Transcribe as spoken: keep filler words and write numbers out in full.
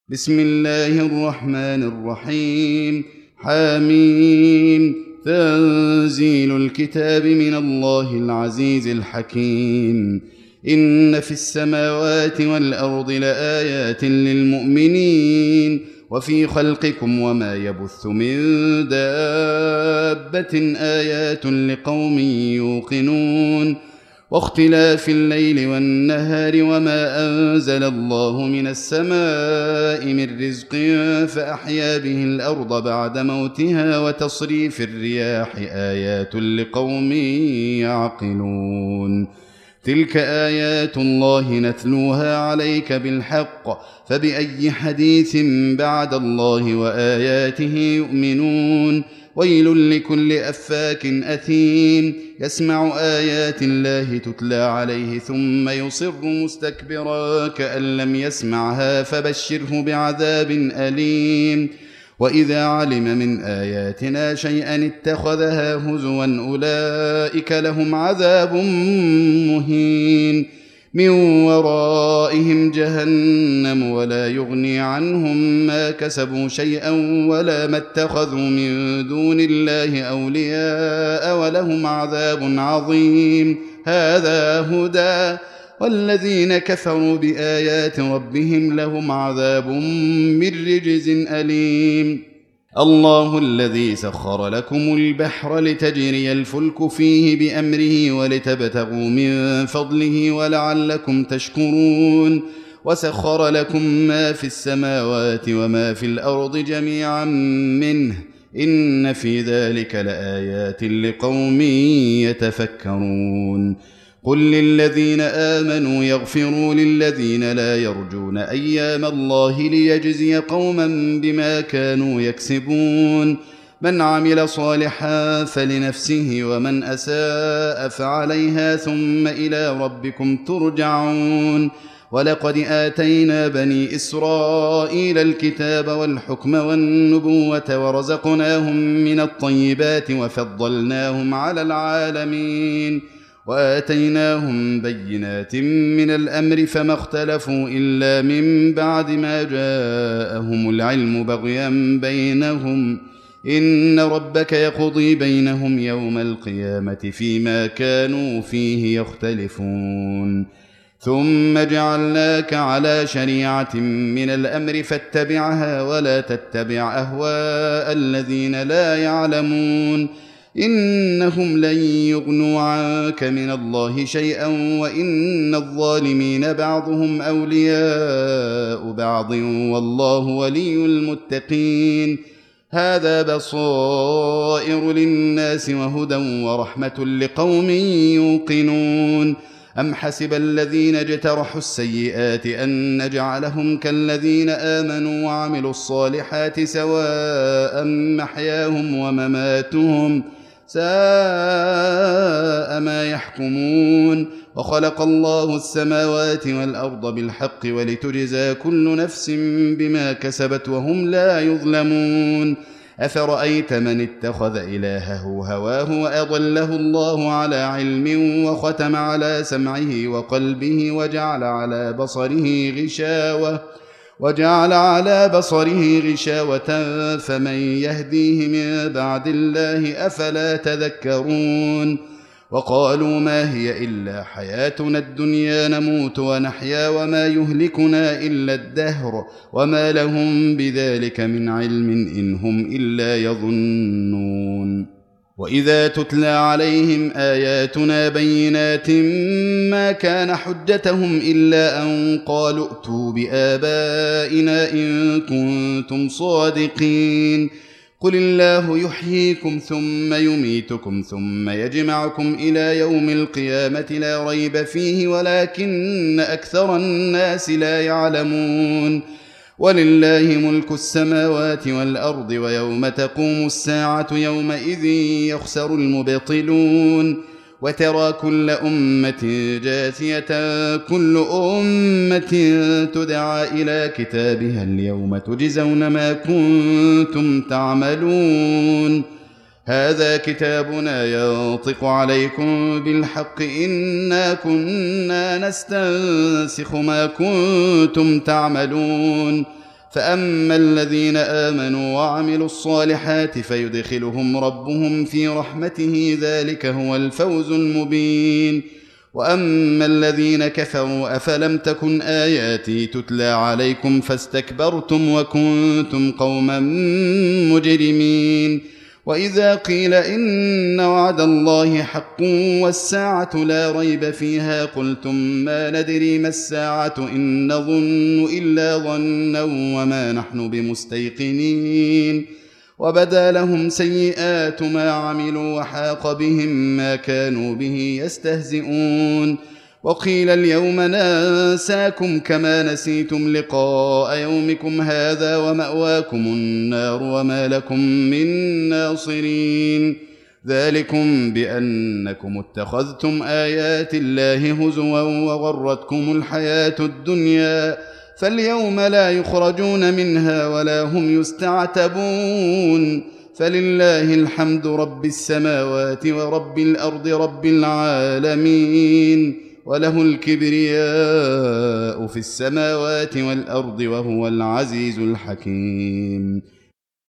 بسم الله الرحمن الرحيم. حميم. تنزيل الكتاب من الله العزيز الحكيم. إن في السماوات والأرض لآيات للمؤمنين وفي خلقكم وما يبث من دابة آيات لقوم يوقنون واختلاف الليل والنهار وما أنزل الله من السماء من رزق فأحيا به الأرض بعد موتها وتصريف الرياح آيات لقوم يعقلون. تلك آيات الله نتلوها عليك بالحق فبأي حديث بعد الله وآياته يؤمنون. ويل لكل أفاك أثيم يسمع آيات الله تتلى عليه ثم يصر مستكبرا كأن لم يسمعها فبشره بعذاب أليم. وإذا علم من آياتنا شيئا اتخذها هزوا أولئك لهم عذاب مهين من ورائهم جهنم ولا يغني عنهم ما كسبوا شيئا ولا ما اتخذوا من دون الله أولياء ولهم عذاب عظيم. هذا هدى والذين كفروا بآيات ربهم لهم عذاب من رجز أليم. الله الذي سخر لكم البحر لتجري الفلك فيه بأمره ولتبتغوا من فضله ولعلكم تشكرون. وسخر لكم ما في السماوات وما في الأرض جميعا منه إن في ذلك لآيات لقوم يتفكرون. قل للذين آمنوا يغفروا للذين لا يرجون أيام الله ليجزي قوما بما كانوا يكسبون. من عمل صالحا فلنفسه ومن أساء فعليها ثم إلى ربكم ترجعون. ولقد آتينا بني إسرائيل الكتاب والحكم والنبوة ورزقناهم من الطيبات وفضلناهم على العالمين وآتيناهم بينات من الأمر فما اختلفوا إلا من بعد ما جاءهم العلم بغيا بينهم إن ربك يقضي بينهم يوم القيامة فيما كانوا فيه يختلفون. ثم جعلناك على شريعة من الأمر فاتبعها ولا تتبع أهواء الذين لا يعلمون إنهم لن يغنوا عنك من الله شيئا وإن الظالمين بعضهم أولياء بعض والله ولي المتقين. هذا بصائر للناس وهدى ورحمة لقوم يوقنون. أم حسب الذين اجترحوا السيئات أن نجعلهم كالذين آمنوا وعملوا الصالحات سواء محياهم ومماتهم ساء ما يحكمون. وخلق الله السماوات والأرض بالحق ولتجزى كل نفس بما كسبت وهم لا يظلمون. أفرأيت من اتخذ إلهه هواه وأضله الله على علم وختم على سمعه وقلبه وجعل على بصره غشاوة وجعل على بصره غشاوة فمن يهديه من بعد الله أفلا تذكرون. وقالوا ما هي إلا حياتنا الدنيا نموت ونحيا وما يهلكنا إلا الدهر وما لهم بذلك من علم إن هم إلا يظنون. وإذا تتلى عليهم آياتنا بينات ما كان حجتهم إلا أن قالوا ائتوا بآبائنا إن كنتم صادقين. قل الله يحييكم ثم يميتكم ثم يجمعكم إلى يوم القيامة لا ريب فيه ولكن أكثر الناس لا يعلمون. ولله ملك السماوات والأرض ويوم تقوم الساعة يومئذ يخسر المبطلون. وترى كل أمة جاثية كل أمة تدعى إلى كتابها اليوم تجزون ما كنتم تعملون. هذا كتابنا ينطق عليكم بالحق إنا كنا نستنسخ ما كنتم تعملون فأما الذين آمنوا وعملوا الصالحات فيدخلهم ربهم في رحمته ذلك هو الفوز المبين. وأما الذين كفروا أفلم تكن آياتي تتلى عليكم فاستكبرتم وكنتم قوما مجرمين. وإذا قيل إن وعد الله حق والساعة لا ريب فيها قلتم ما ندري ما الساعة إن نظن إلا ظنا وما نحن بمستيقنين. وبدا لهم سيئات ما عملوا وحاق بهم ما كانوا به يستهزئون. وقيل اليوم ننساكم كما نسيتم لقاء يومكم هذا ومأواكم النار وما لكم من ناصرين. ذلكم بأنكم اتخذتم آيات الله هزوا وغرتكم الحياة الدنيا فاليوم لا يخرجون منها ولا هم يستعتبون. فلله الحمد رب السماوات ورب الأرض رب العالمين وله الكبرياء في السماوات والأرض وهو العزيز الحكيم.